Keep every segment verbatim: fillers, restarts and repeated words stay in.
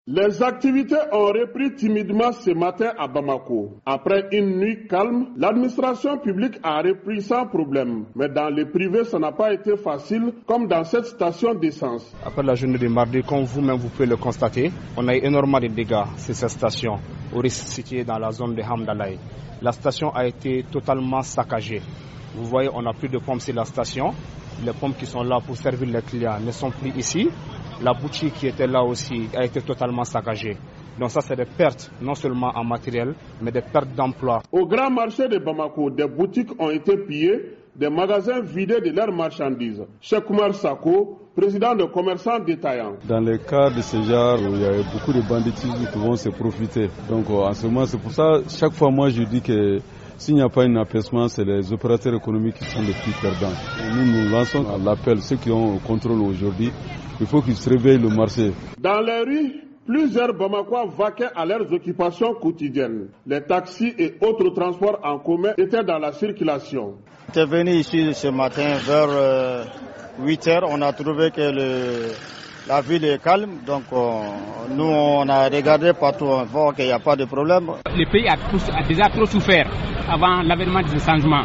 Les activités ont repris timidement ce matin à Bamako. Après une nuit calme, l'administration publique a repris sans problème. Mais dans le privé, ça n'a pas été facile, comme dans cette station d'essence. Après la journée de mardi, comme vous-même vous pouvez le constater, on a eu énormément de dégâts sur cette station, située dans la zone de Hamdalaye. La station a été totalement saccagée. Vous voyez, on n'a plus de pompes sur la station. Les pompes qui sont là pour servir les clients ne sont plus ici. La boutique qui était là aussi a été totalement saccagée. Donc ça, c'est des pertes, non seulement en matériel, mais des pertes d'emploi. Au grand marché de Bamako, des boutiques ont été pillées, des magasins vidés de leurs marchandises. Cheikh Oumar Sako, président de commerçants détaillants. Dans le cas de ce genre, il y a beaucoup de banditisme qui vont se profiter. Donc en ce moment, c'est pour ça, chaque fois moi je dis que s'il n'y a pas un apaisement, c'est les opérateurs économiques qui sont les plus perdants. Et nous nous lançons à l'appel, ceux qui ont le contrôle aujourd'hui, il faut qu'ils se réveillent le marché. Dans les rues, plusieurs Bamakois vaquaient à leurs occupations quotidiennes. Les taxis et autres transports en commun étaient dans la circulation. J'étais venu ici ce matin vers euh, huit heures. On a trouvé que le, la ville est calme. Donc euh, nous, on a regardé partout, on voit qu'il n'y a pas de problème. Le pays a, a déjà trop souffert avant l'avènement de ce changement.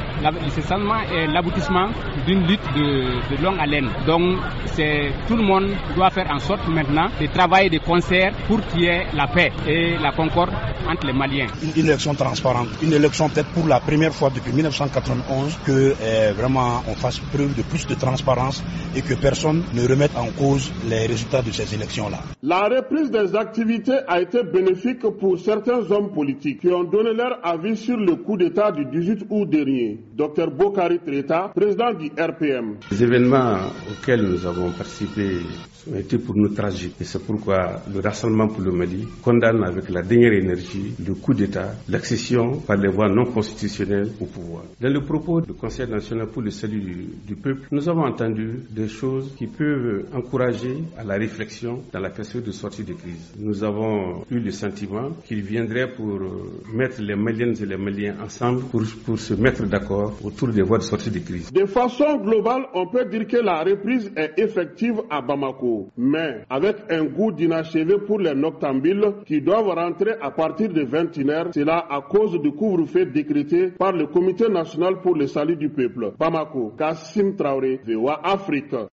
Ce changement est l'aboutissement d'une lutte de, de longue haleine. Donc c'est, tout le monde doit faire en sorte maintenant de travailler de concert pour qu'il y ait la paix et la concorde entre les Maliens. Une élection transparente, une élection peut-être pour la première fois depuis mille neuf cent quatre-vingt-onze que eh, vraiment on fasse preuve de plus de transparence et que personne ne remette en cause les résultats de ces élections-là. La reprise des activités a été bénéfique pour certains hommes politiques qui ont donné leur avis sur le coup d'État du dix-huit août dernier. Docteur Bokari Treta, président du R P M. Les événements auxquels nous avons participé ont été pour nous tragiques. Et c'est pourquoi le Rassemblement pour le Mali condamne avec la dernière énergie le coup d'État, l'accession par les voies non constitutionnelles au pouvoir. Dans le propos du Conseil national pour le salut du, du peuple, nous avons entendu des choses qui peuvent encourager à la réflexion dans la question de sortie de crise. Nous avons eu le sentiment qu'il viendrait pour mettre les Maliennes et les Maliens ensemble pour, pour se mettre d'accord autour des voies de sortie de crise. De façon globale, on peut dire que la reprise est effective à Bamako, mais avec un goût d'inachevé pour les noctambules qui doivent rentrer à partir de vingt et une heures, cela à cause du couvre-feu décrété par le Comité national pour le salut du peuple. Bamako, Kassim Traoré, V O A Afrique.